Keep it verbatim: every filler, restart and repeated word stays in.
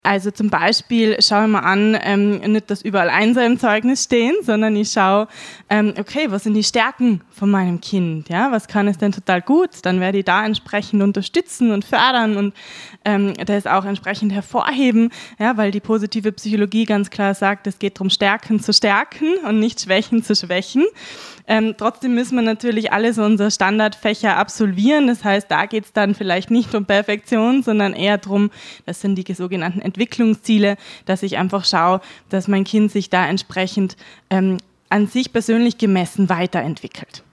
Also zum Beispiel schaue ich mir an, ähm, nicht, dass überall Einser im Zeugnis stehen, sondern ich schaue, ähm, okay, was sind die Stärken von meinem Kind? Ja, was kann es denn total gut? Dann werde ich da entsprechend unterstützen und fördern und ähm, das auch entsprechend hervorheben, ja, weil die positive Psychologie ganz klar sagt, es geht darum, Stärken zu stärken und nicht Schwächen zu schwächen. Ähm, trotzdem müssen wir natürlich alle so unsere Standardfächer absolvieren. Das heißt, da geht es dann vielleicht nicht um Perfektion, sondern eher darum, das sind die sogenannten Entwicklungsziele, dass ich einfach schaue, dass mein Kind sich da entsprechend ähm, an sich persönlich gemessen weiterentwickelt.